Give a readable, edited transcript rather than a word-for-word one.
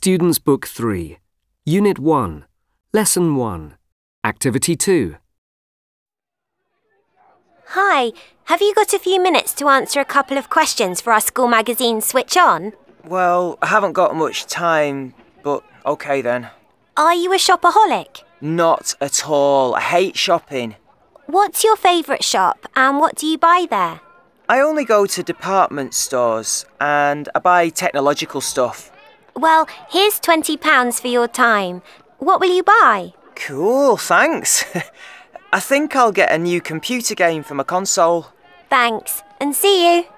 Students' Book 3, Unit 1, Lesson 1, Activity 2. Hi, have you got a few minutes to answer a couple of questions for our school magazine Switch On? Well, I haven't got much time, but OK then. Are you a shopaholic? Not at all. I hate shopping. What's your favourite shop and what do you buy there? I only go to department stores and I buy technological stuff. Well, here's £20 for your time. What will you buy? Cool, thanks. I think I'll get a new computer game for my console. Thanks, and see you.